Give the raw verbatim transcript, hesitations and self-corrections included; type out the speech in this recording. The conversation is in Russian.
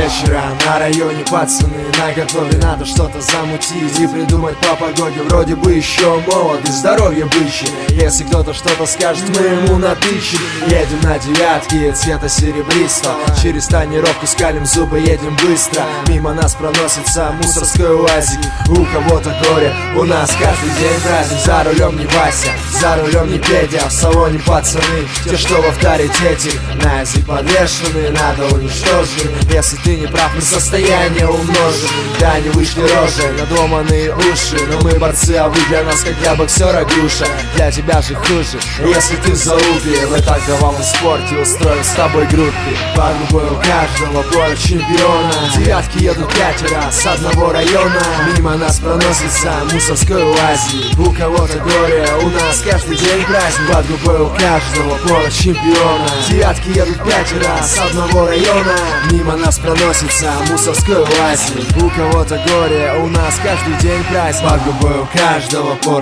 вечера на районе пацаны наготове, надо что-то замутить и придумать по погоде. Вроде бы еще молод и здоровье бычье, если кто-то что-то скажет, мы ему натычем. Едем на девятке цвета серебристого, через тонировку скалим зубы, едем быстро. Мимо нас проносится мусорской УАЗик. У кого-то горе, у нас каждый день праздник. За рулем не Вася, за рулем не Петя, в салоне пацаны, те, что в авторитете. На язык подвешены, надо уничтожить. Если ты не прав, мы состояние умножим. Да, не вышли рожи, надуманные уши, но мы борцы, а вы для нас как для боксера груша. Для тебя же хуже, если ты в залупе. В итоговом спорте устроим с тобой группе. Под губой у каждого поля чемпиона. Девятки едут пятеро с одного района. Мимо нас проносится мусорской УАЗик. У кого-то горе, у нас каждый день праздник. Под губой у каждого поля чемпиона. Девятки едут пятеро с одного района. Мимо нас проносится мусорской УАЗик. У кого-то горе, у нас каждый день праздник. Под губой у каждого поля